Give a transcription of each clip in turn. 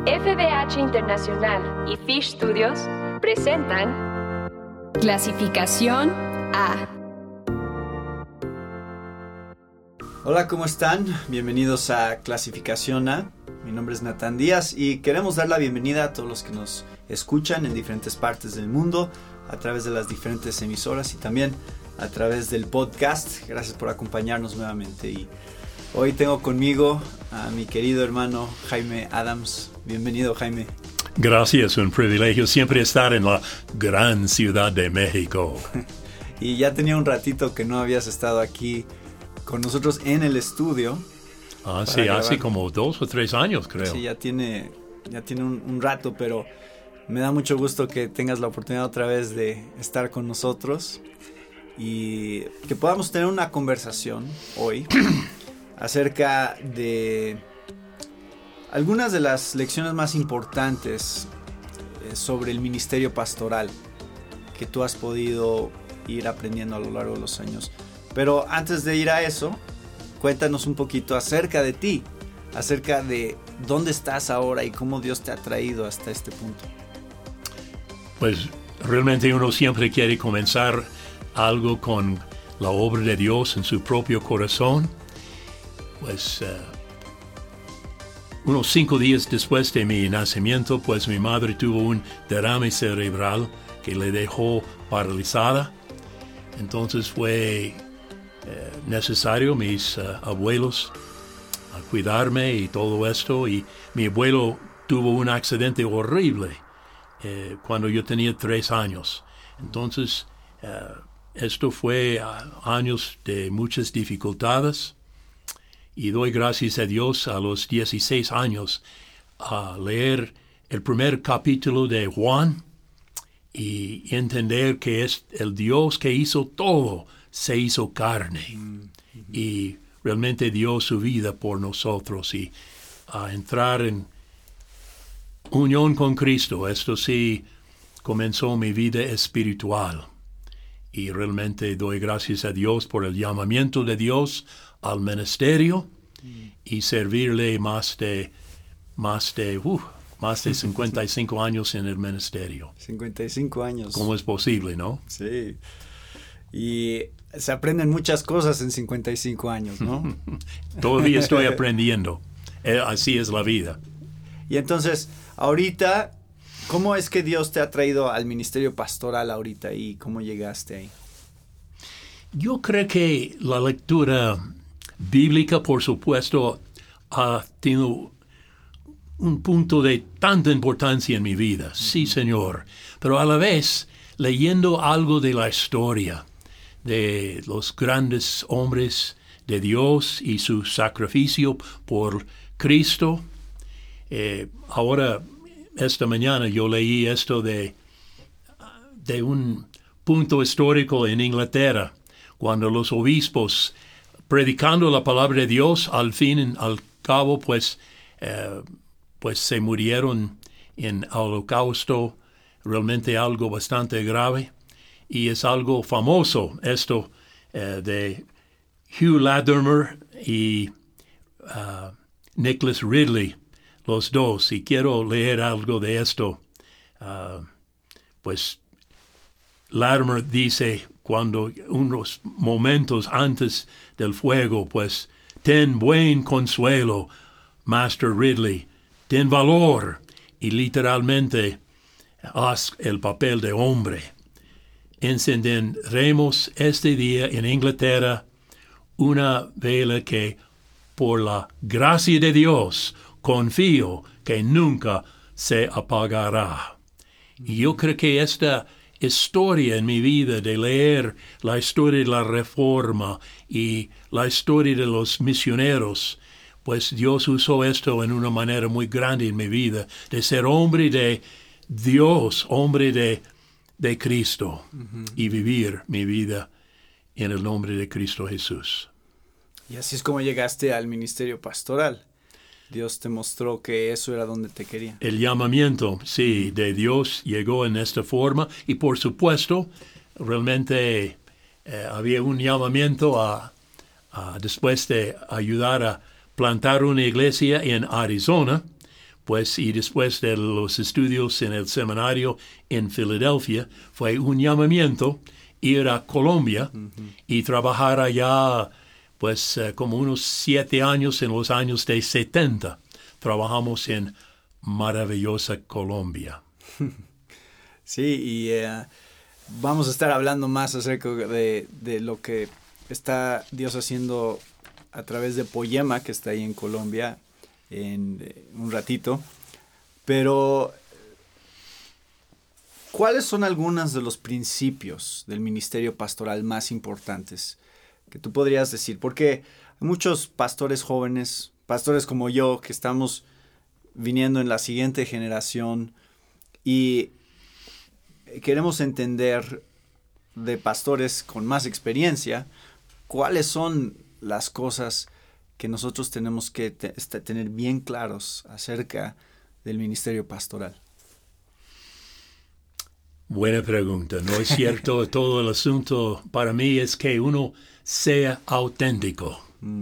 FBH Internacional y Fish Studios presentan Clasificación A. Hola, ¿cómo están? Bienvenidos a Clasificación A. Mi nombre es Natán Díaz y queremos dar la bienvenida a todos los que nos escuchan en diferentes partes del mundo a través de las diferentes emisoras y también a través del podcast. Gracias por acompañarnos nuevamente. Y hoy tengo conmigo a mi querido hermano Jaime Adams. Bienvenido, Jaime. Gracias, un privilegio siempre estar en la gran ciudad de México. Y ya tenía un ratito que no habías estado aquí con nosotros en el estudio. Sí, hace como 2 o 3 años, creo. Sí, ya tiene un rato, pero me da mucho gusto que tengas la oportunidad otra vez de estar con nosotros y que podamos tener una conversación hoy acerca de algunas de las lecciones más importantes sobre el ministerio pastoral que tú has podido ir aprendiendo a lo largo de los años. Pero antes de ir a eso, cuéntanos un poquito acerca de ti, acerca de dónde estás ahora y cómo Dios te ha traído hasta este punto. Pues realmente uno siempre quiere comenzar algo con la obra de Dios en su propio corazón. Pues unos 5 días después de mi nacimiento, pues mi madre tuvo un derrame cerebral que le dejó paralizada. Entonces fue necesario mis abuelos a cuidarme y todo esto. Y mi abuelo tuvo un accidente horrible cuando yo tenía 3 años. Entonces esto fue años de muchas dificultades. Y doy gracias a Dios a los 16 años a leer el primer capítulo de Juan y entender que es el Dios que hizo todo, se hizo carne y realmente dio su vida por nosotros y a entrar en unión con Cristo. Esto sí comenzó mi vida espiritual y realmente doy gracias a Dios por el llamamiento de Dios al ministerio y servirle más de 55 años en el ministerio. 55 años. ¿Cómo es posible, no? Sí. Y se aprenden muchas cosas en 55 años, ¿no? Todavía estoy aprendiendo. Así es la vida. Y entonces, ahorita, ¿cómo es que Dios te ha traído al ministerio pastoral ahorita y cómo llegaste ahí? Yo creo que la lectura bíblica, por supuesto, ha tenido un punto de tanta importancia en mi vida. Sí, Señor. Pero a la vez, leyendo algo de la historia de los grandes hombres de Dios y su sacrificio por Cristo. Ahora, esta mañana yo leí esto de un punto histórico en Inglaterra, cuando los obispos, predicando la palabra de Dios, al cabo, pues se murieron en holocausto, realmente algo bastante grave. Y es algo famoso esto de Hugh Latimer y Nicholas Ridley, los dos. Y quiero leer algo de esto. Pues Latimer dice, cuando unos momentos antes del fuego, pues, ten buen consuelo, Master Ridley, ten valor, y literalmente haz el papel de hombre. Encenderemos este día en Inglaterra una vela que, por la gracia de Dios, confío que nunca se apagará. Y yo creo que esta historia en mi vida de leer la historia de la Reforma y la historia de los misioneros, pues Dios usó esto en una manera muy grande en mi vida, de ser hombre de Dios, hombre de Cristo, y vivir mi vida en el nombre de Cristo Jesús. Y así es como llegaste al ministerio pastoral. Dios te mostró que eso era donde te quería. El llamamiento, sí, de Dios llegó en esta forma y por supuesto, realmente había un llamamiento después de ayudar a plantar una iglesia en Arizona, Pues y después de los estudios en el seminario en Filadelfia, fue un llamamiento ir a Colombia y trabajar allá, pues como unos 7 años en los años de 70. Trabajamos en maravillosa Colombia. Sí, y vamos a estar hablando más acerca de lo que está Dios haciendo a través de Poema, que está ahí en Colombia, en un ratito. Pero, ¿cuáles son algunos de los principios del ministerio pastoral más importantes que tú podrías decir? Porque hay muchos pastores jóvenes, pastores como yo, que estamos viniendo en la siguiente generación y queremos entender de pastores con más experiencia cuáles son las cosas que nosotros tenemos que tener bien claros acerca del ministerio pastoral. Buena pregunta. No es cierto. Todo el asunto para mí es que uno sea auténtico.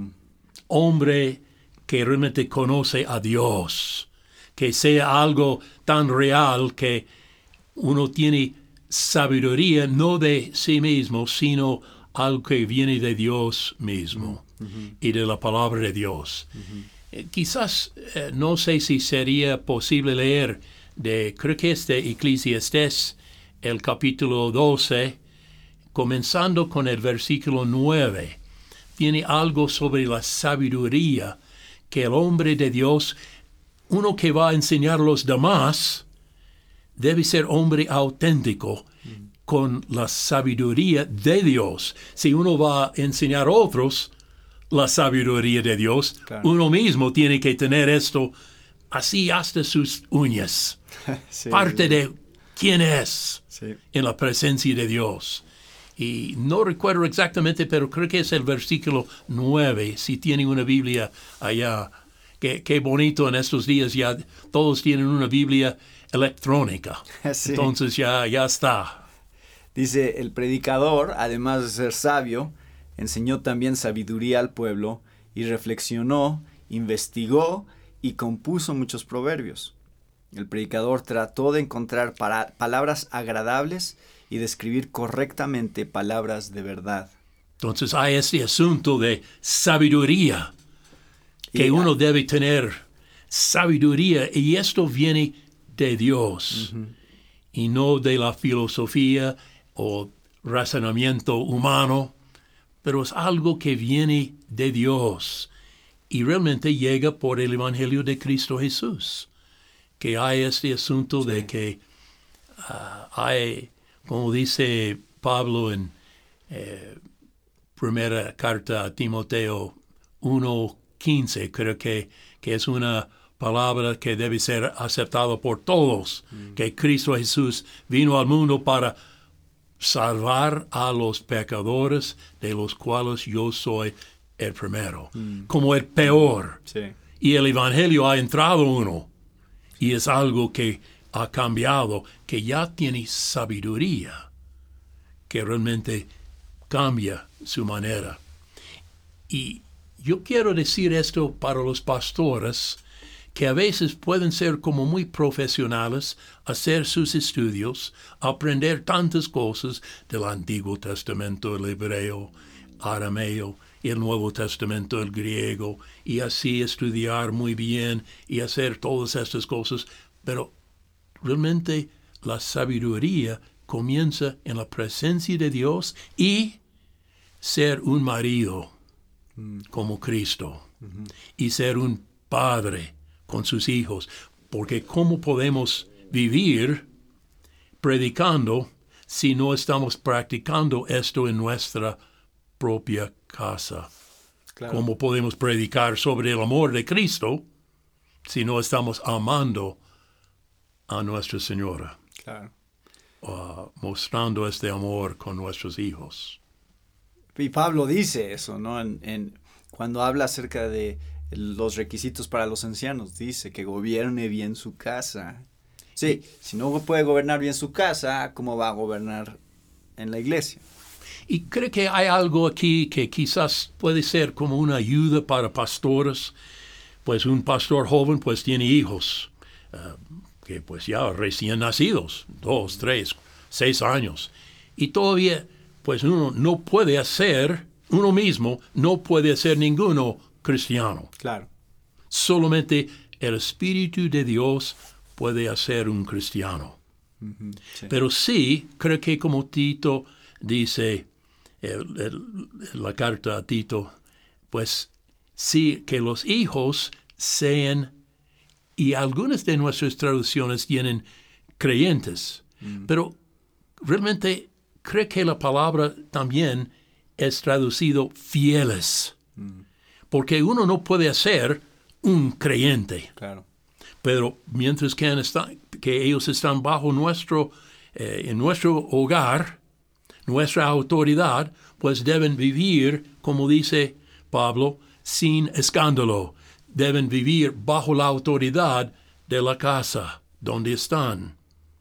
Hombre que realmente conoce a Dios. Que sea algo tan real que uno tiene sabiduría no de sí mismo, sino algo que viene de Dios mismo y de la palabra de Dios. Quizás no sé si sería posible leer creo que es de Eclesiastés, el capítulo 12, comenzando con el versículo 9. Tiene algo sobre la sabiduría que el hombre de Dios, uno que va a enseñar a los demás, debe ser hombre auténtico con la sabiduría de Dios. Si uno va a enseñar a otros la sabiduría de Dios, claro, uno mismo tiene que tener esto así hasta sus uñas. Sí, parte de quién es en la presencia de Dios. Y no recuerdo exactamente, pero creo que es el versículo 9, si tienen una Biblia allá. Qué bonito en estos días, ya todos tienen una Biblia electrónica. Sí. Entonces ya está. Dice, el predicador, además de ser sabio, enseñó también sabiduría al pueblo y reflexionó, investigó y compuso muchos proverbios. El predicador trató de encontrar palabras agradables y de escribir correctamente palabras de verdad. Entonces hay este asunto de sabiduría, que uno debe tener sabiduría, y esto viene de Dios y no de la filosofía o razonamiento humano, pero es algo que viene de Dios y realmente llega por el Evangelio de Cristo Jesús, que hay este asunto de que hay, como dice Pablo en primera carta a Timoteo 1:15, creo que es una palabra que debe ser aceptada por todos, que Cristo Jesús vino al mundo para salvar a los pecadores, de los cuales yo soy el primero, como el peor. Sí. Y el Evangelio ha entrado uno, y es algo que ha cambiado, que ya tiene sabiduría, que realmente cambia su manera. Y yo quiero decir esto para los pastores, que a veces pueden ser como muy profesionales, hacer sus estudios, aprender tantas cosas del Antiguo Testamento, el hebreo, arameo, y el Nuevo Testamento, el griego, y así estudiar muy bien y hacer todas estas cosas, pero realmente la sabiduría comienza en la presencia de Dios y ser un marido como Cristo y ser un padre con sus hijos, porque ¿cómo podemos vivir predicando si no estamos practicando esto en nuestra propia casa? Claro. ¿Cómo podemos predicar sobre el amor de Cristo si no estamos amando a Nuestra Señora? Claro. Mostrando este amor con nuestros hijos. Y Pablo dice eso, ¿no? Cuando habla acerca de los requisitos para los ancianos, dice que gobierne bien su casa. Sí, si no puede gobernar bien su casa, ¿cómo va a gobernar en la iglesia? Y creo que hay algo aquí que quizás puede ser como una ayuda para pastores. Pues un pastor joven pues tiene hijos. que pues ya recién nacidos, 2, 3, 6 años. Y todavía, pues uno mismo no puede ser ninguno cristiano. Claro. Solamente el Espíritu de Dios puede hacer un cristiano. Sí. Pero sí, creo que como Tito dice, la carta a Tito, pues sí, que los hijos sean, y algunas de nuestras traducciones tienen creyentes, pero realmente creo que la palabra también es traducido fieles, porque uno no puede ser un creyente. Claro. Pero mientras que ellos están bajo en nuestro hogar, nuestra autoridad, pues deben vivir, como dice Pablo, sin escándalo. Deben vivir bajo la autoridad de la casa donde están.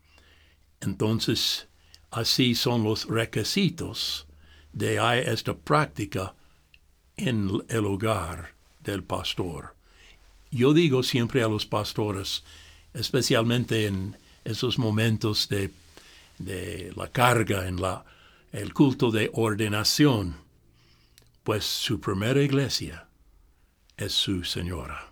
Entonces, así son los requisitos de esta práctica en el hogar del pastor. Yo digo siempre a los pastores, especialmente en esos momentos de la carga, en el culto de ordenación, pues su primera iglesia es su señora.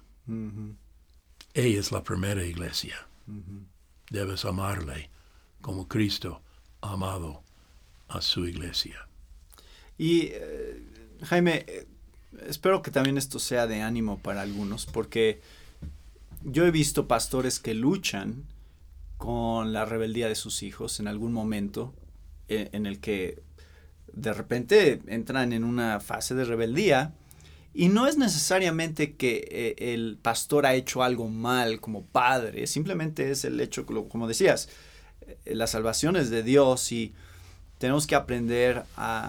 Ella es la primera iglesia. Debes amarle como Cristo ha amado a su iglesia. Y Jaime, espero que también esto sea de ánimo para algunos, porque yo he visto pastores que luchan con la rebeldía de sus hijos en algún momento en el que de repente entran en una fase de rebeldía, y no es necesariamente que el pastor ha hecho algo mal como padre, simplemente es el hecho, como decías, la salvación es de Dios y tenemos que aprender a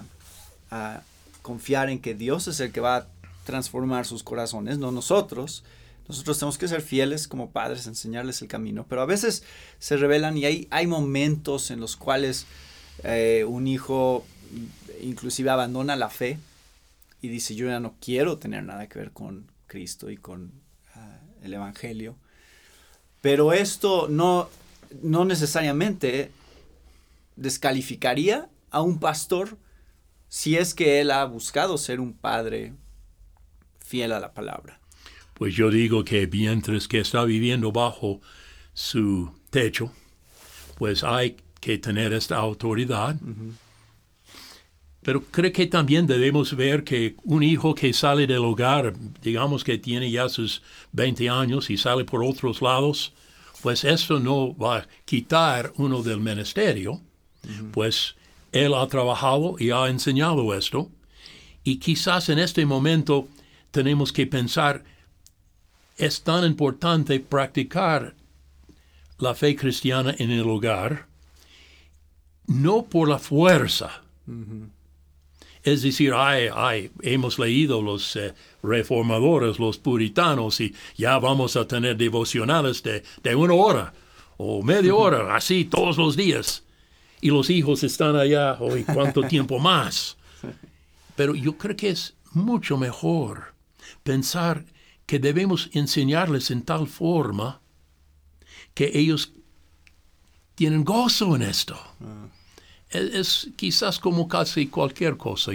confiar en que Dios es el que va a transformar sus corazones, no nosotros. Nosotros tenemos que ser fieles como padres, enseñarles el camino, pero a veces se rebelan y hay momentos en los cuales un hijo inclusive abandona la fe y dice, yo ya no quiero tener nada que ver con Cristo y con el Evangelio. Pero esto no necesariamente descalificaría a un pastor si es que él ha buscado ser un padre fiel a la palabra. Pues yo digo que mientras que está viviendo bajo su techo, pues hay que tener esta autoridad. Pero creo que también debemos ver que un hijo que sale del hogar, digamos que tiene ya sus 20 años y sale por otros lados, pues esto no va a quitar uno del ministerio, pues él ha trabajado y ha enseñado esto. Y quizás en este momento tenemos que pensar, es tan importante practicar la fe cristiana en el hogar, no por la fuerza. Es decir, hemos leído los reformadores, los puritanos, y ya vamos a tener devocionales de 1 hora o media hora, así todos los días. Y los hijos están allá, hoy ¿cuánto tiempo más? Pero yo creo que es mucho mejor pensar que debemos enseñarles en tal forma que ellos tienen gozo en esto. Es quizás como casi cualquier cosa.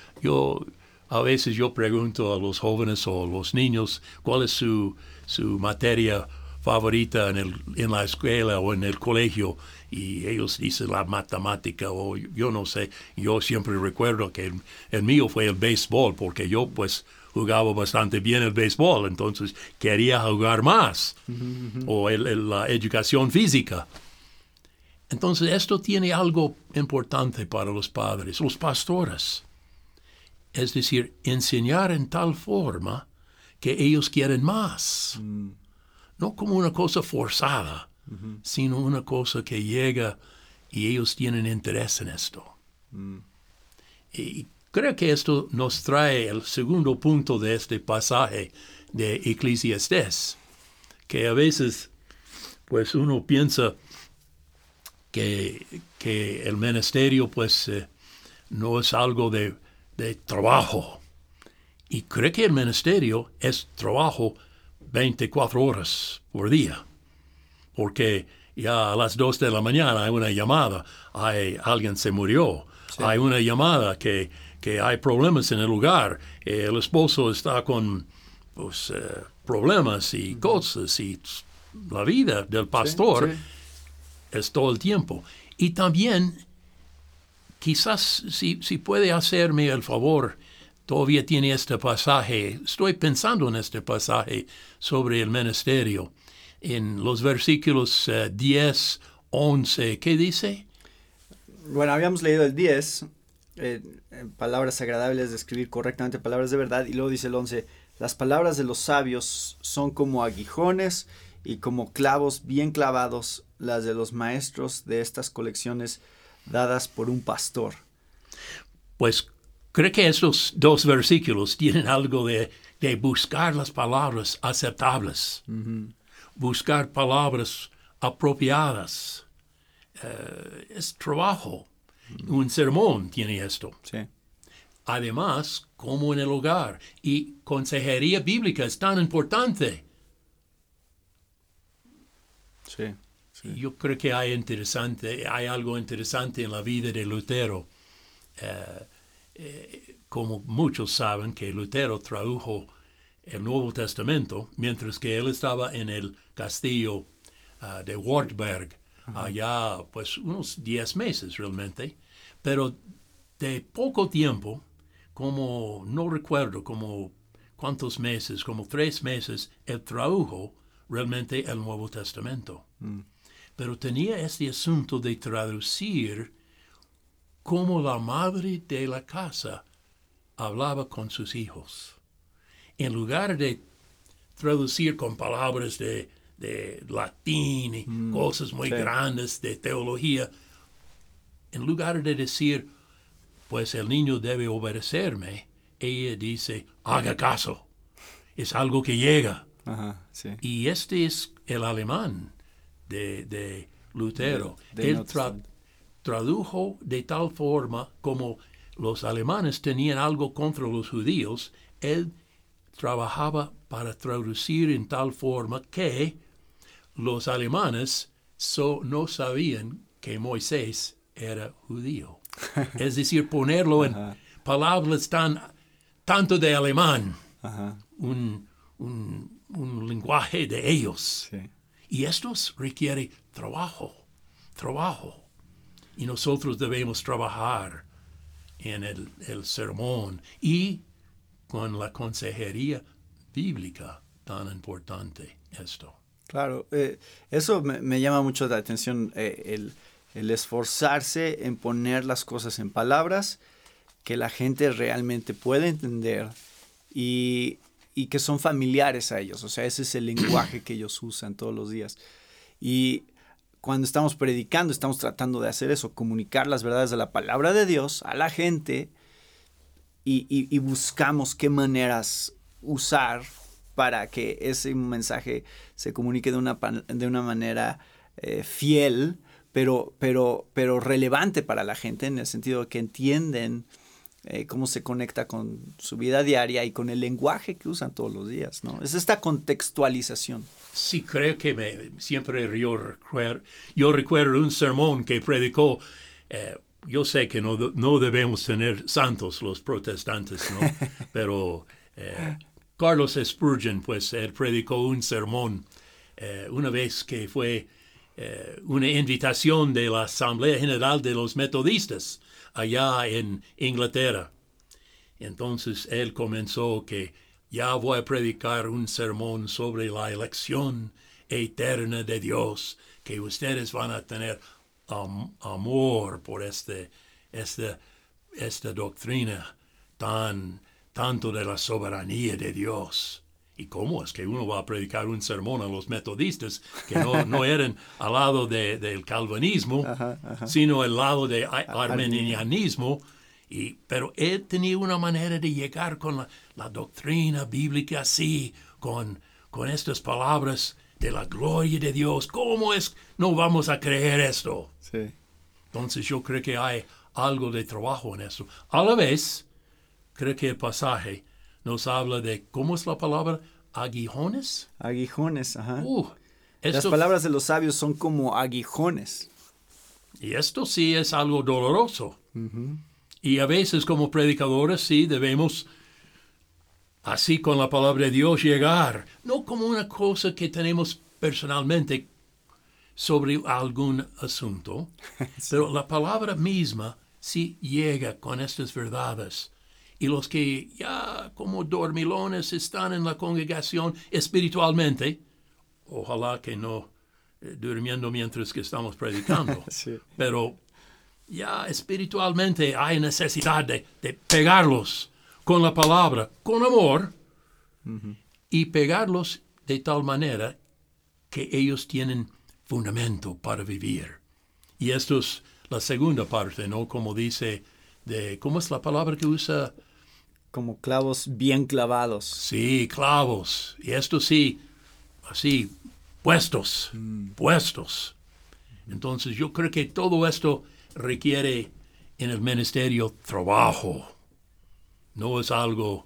A veces yo pregunto a los jóvenes o a los niños cuál es su materia favorita en la escuela o en el colegio, y ellos dicen la matemática o yo no sé. Yo siempre recuerdo que el mío fue el béisbol, porque yo pues jugaba bastante bien el béisbol, entonces quería jugar más. O la educación física. Entonces esto tiene algo importante para los padres, los pastores. Es decir, enseñar en tal forma que ellos quieren más. No como una cosa forzada, sino una cosa que llega y ellos tienen interés en esto. Y creo que esto nos trae el segundo punto de este pasaje de Eclesiastés, que a veces pues uno piensa que el ministerio pues no es algo de trabajo. Y creo que el ministerio es trabajo 24 horas por día. porque ya a las 2 de la mañana hay una llamada, alguien se murió, Sí. hay una llamada que hay problemas en el lugar, el esposo está con pues, problemas y cosas, y la vida del pastor Sí. es todo el tiempo. Y también, quizás si puede hacerme el favor, todavía tiene este pasaje, estoy pensando en este pasaje sobre el ministerio, en los versículos 10, 11, ¿qué dice? Bueno, habíamos leído el 10, palabras agradables de escribir correctamente, palabras de verdad, y luego dice el 11, las palabras de los sabios son como aguijones y como clavos bien clavados, las de los maestros de estas colecciones dadas por un pastor. Pues creo que esos 2 versículos tienen algo de buscar las palabras aceptables, buscar palabras apropiadas. Es trabajo. Un sermón tiene esto. Sí. Además, como en el hogar. Y consejería bíblica es tan importante. Sí. Sí. Yo creo que hay algo interesante en la vida de Lutero. Como muchos saben que Lutero tradujo el Nuevo Testamento mientras que él estaba en el castillo de Wartberg, allá pues unos 10 meses realmente, pero de poco tiempo, como no recuerdo como cuántos meses, como 3 meses, él tradujo realmente el Nuevo Testamento. Pero tenía este asunto de traducir como la madre de la casa hablaba con sus hijos. En lugar de traducir con palabras de latín y cosas muy grandes de teología, en lugar de decir, pues el niño debe obedecerme, ella dice, haga caso, es algo que llega. Ajá, sí. Y este es el alemán de Lutero. De Él Nuevo Testamento. tradujo de tal forma como los alemanes tenían algo contra los judíos, él trabajaba para traducir en tal forma que los alemanes no sabían que Moisés era judío. Es decir, ponerlo en palabras tanto de alemán, Ajá. un lenguaje de ellos. Sí. Y esto requiere trabajo. Y nosotros debemos trabajar en el sermón y con la consejería bíblica tan importante esto. Claro, eso me llama mucho la atención, el esforzarse en poner las cosas en palabras que la gente realmente puede entender y que son familiares a ellos. O sea, ese es el lenguaje que ellos usan todos los días. Y cuando estamos predicando, estamos tratando de hacer eso, comunicar las verdades de la palabra de Dios a la gente y buscamos qué maneras usar para que ese mensaje se comunique de una manera fiel, pero relevante para la gente, en el sentido de que entienden cómo se conecta con su vida diaria y con el lenguaje que usan todos los días, ¿no? Es esta contextualización. Sí, creo que siempre yo recuerdo un sermón que predicó. Yo sé que no debemos tener santos los protestantes, ¿no? Pero Carlos Spurgeon, pues, él predicó un sermón una vez que fue una invitación de la Asamblea General de los Metodistas allá en Inglaterra. Entonces él comenzó que ya voy a predicar un sermón sobre la elección eterna de Dios, que ustedes van a tener amor por esta doctrina tanto de la soberanía de Dios. ¿Y cómo es que uno va a predicar un sermón a los metodistas que no eran al lado del calvinismo, sino al lado del arminianismo? Pero él tenía una manera de llegar con la doctrina bíblica así, con estas palabras de la gloria de Dios. ¿Cómo es no vamos a creer esto? Sí. Entonces yo creo que hay algo de trabajo en esto. A la vez, creo que el pasaje nos habla de, ¿cómo es la palabra? ¿Aguijones? Aguijones, ajá. Las palabras de los sabios son como aguijones. Y esto sí es algo doloroso. Y a veces como predicadores sí debemos, así con la palabra de Dios, llegar, no como una cosa que tenemos personalmente sobre algún asunto, sí. Pero la palabra misma sí llega con estas verdades. Y los que ya como dormilones están en la congregación espiritualmente, ojalá que no durmiendo mientras que estamos predicando, sí. Pero ya espiritualmente hay necesidad de pegarlos con la palabra, con amor, y pegarlos de tal manera que ellos tienen fundamento para vivir. Y esto es la segunda parte, ¿no? Como dice, ¿cómo es la palabra que usa? Como clavos bien clavados. Sí, clavos. Y esto sí, así, puestos. Entonces yo creo que todo esto requiere en el ministerio trabajo. No es algo,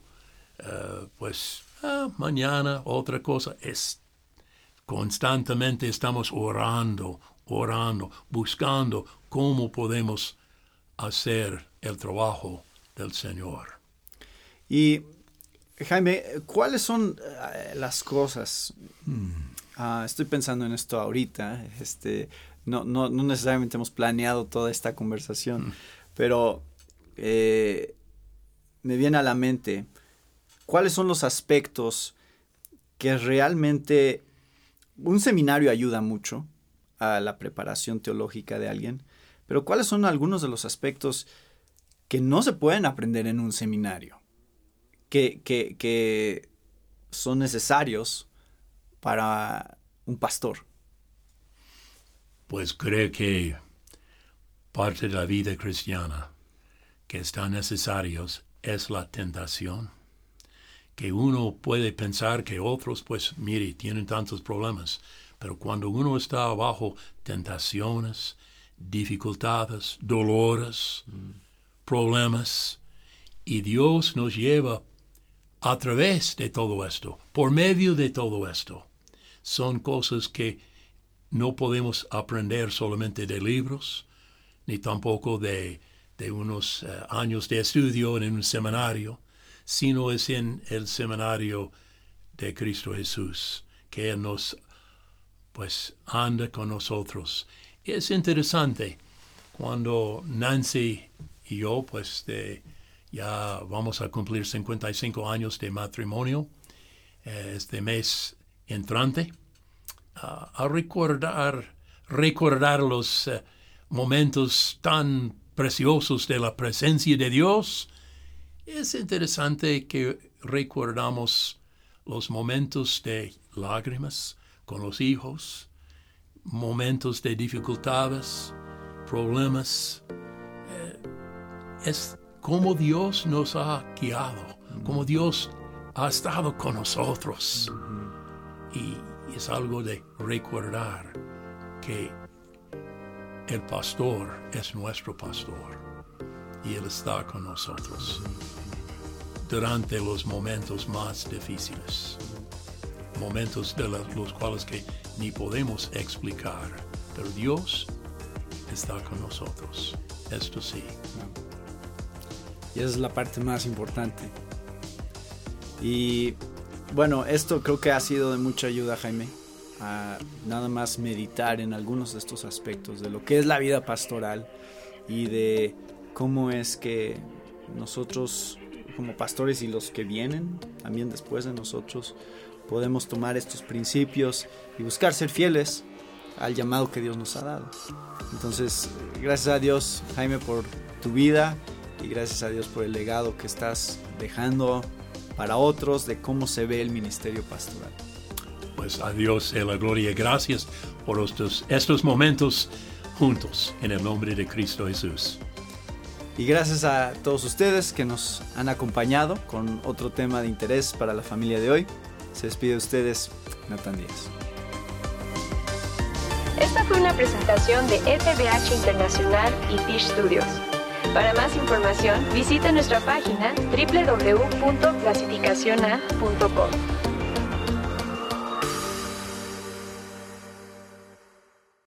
mañana, otra cosa. Constantemente estamos orando, buscando cómo podemos hacer el trabajo del Señor. Y, Jaime, ¿cuáles son las cosas? Estoy pensando en esto ahorita. No necesariamente hemos planeado toda esta conversación, pero me viene a la mente, ¿cuáles son los aspectos que realmente... Un seminario ayuda mucho a la preparación teológica de alguien, pero ¿cuáles son algunos de los aspectos que no se pueden aprender en un seminario? Que son necesarios para un pastor. Pues creo que parte de la vida cristiana que están necesarios es la tentación. Que uno puede pensar que otros, pues, mire, tienen tantos problemas, pero cuando uno está bajo tentaciones, dificultades, dolores, problemas, y Dios nos lleva a través de todo esto, por medio de todo esto, son cosas que no podemos aprender solamente de libros, ni tampoco de unos años de estudio en un seminario, sino es en el seminario de Cristo Jesús, que Él nos, pues, anda con nosotros. Es interesante, cuando Nancy y yo, pues, ya vamos a cumplir 55 años de matrimonio, este mes entrante, a recordar los momentos tan preciosos de la presencia de Dios. Es interesante que recordamos los momentos de lágrimas con los hijos, momentos de dificultades, problemas. Es como Dios nos ha guiado, como Dios ha estado con nosotros. Y es algo de recordar que el pastor es nuestro pastor y Él está con nosotros durante los momentos más difíciles, momentos de los cuales que ni podemos explicar, pero Dios está con nosotros. Esto sí. Y esa es la parte más importante. Y bueno, esto creo que ha sido de mucha ayuda, Jaime, a nada más meditar en algunos de estos aspectos de lo que es la vida pastoral y de cómo es que nosotros como pastores y los que vienen también después de nosotros podemos tomar estos principios y buscar ser fieles al llamado que Dios nos ha dado. Entonces, gracias a Dios, Jaime, por tu vida y gracias a Dios por el legado que estás dejando para otros de cómo se ve el ministerio pastoral. Pues a Dios sea la gloria. Gracias por estos momentos juntos en el nombre de Cristo Jesús. Y gracias a todos ustedes que nos han acompañado con otro tema de interés para la familia de hoy. Se despide de ustedes, Natán Díaz. Esta fue una presentación de FBH Internacional y Fish Studios. Para más información, visita nuestra página www.clasificaciona.com.